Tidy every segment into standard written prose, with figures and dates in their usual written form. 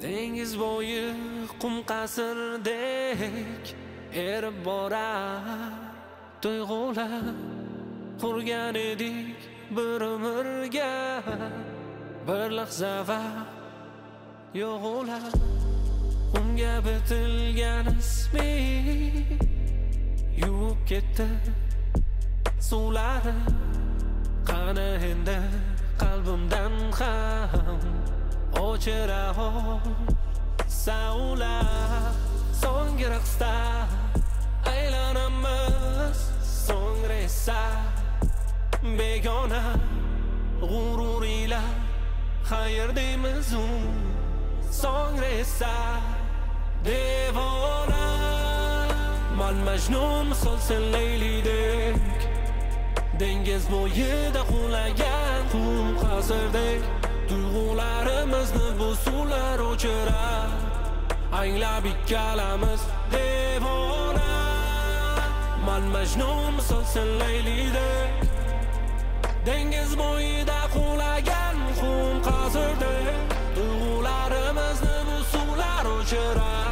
dengiz bo'yi qum qasrdek erib borar tuyg'ular qurgan edik bir umrga bir lahza va yo'g'ular qumga bitilgan ismi yuvib ketdi suvlari qani endi qalbimdan ham o'chira savlar so'nggi raqsda aylanamiz so'ngra esa begona g'ururiylar xayr deymiz so'ngra esa devona man Majnun misol sen Leylidek dengiz bo'yida qulagan qum qasrdek tuyg'ularimizni bu suvlar o'chirar anglab ikkalamiz devona man Majnun misol sen Leylidek dengiz bo'yida qulagan qum qasrdek tuyg'ularimizni bu suvlar o'chirar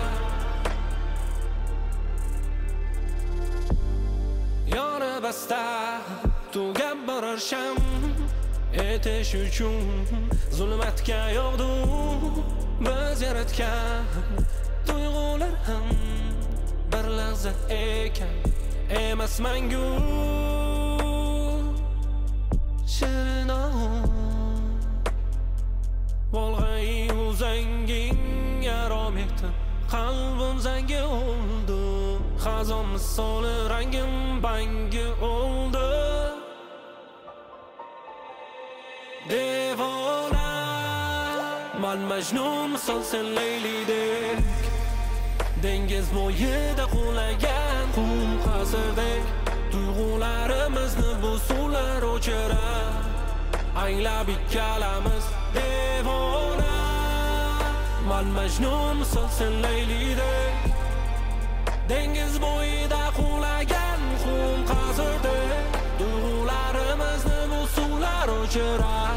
yona basta tugab borar sham etish uchun zulmatga yog'du biz yaratgan tuyg'ular ham bir lahza ekan emas mangu shirin volg'ay uzanging yarom etdi qalbim zangi oldu xazon misoli rangim bangi oldu devona man Majnun misol sen Leylidek dengiz bo'yida qulagan qum qasrdek tuyg'ularimizni bu suvlar o'chirar anglab ikkalamiz devona man Majnun misol sen Leylidek dengiz bo'yida qulagan qum qasrdek tuyg'ularimizni bu suvlar o'chirar